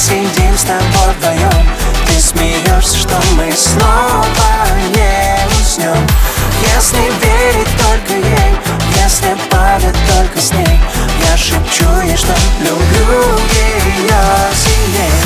сидим с тобой вдвоем. Ты смеешься, что мы снова не уснем. Если верить только ей, если падать только с ней, я шепчу ей, что люблю ее сильней.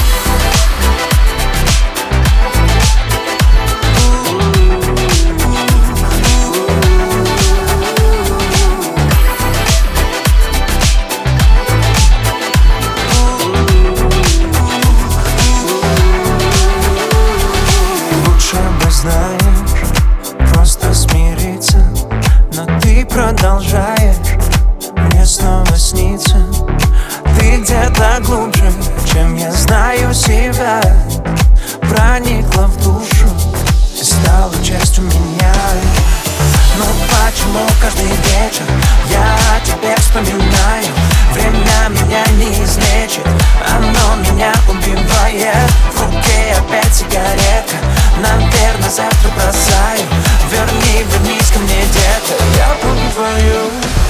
Знаешь, просто смириться, но ты продолжаешь мне снова сниться. Ты где-то глубже, чем я знаю себя, проникла в душу и стала частью меня. Но почему каждый вечер я о тебе вспоминаю? Время меня не излечит, оно меня убивает. В руке опять сигарета, наверное, завтра бросаю. Вернись ко мне, детка, я помню твою.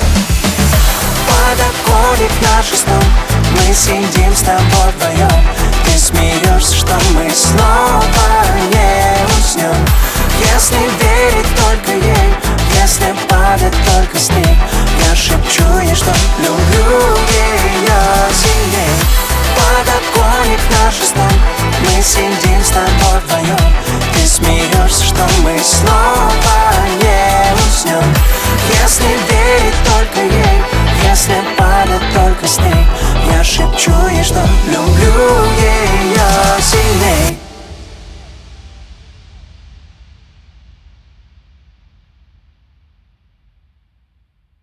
Подоконник наш снов, мы сидим с тобой вдвоем. Ты смеешься, что мы снова не уснем. Если верить только ей, если падать только с ней, я шепчу ей, что люблю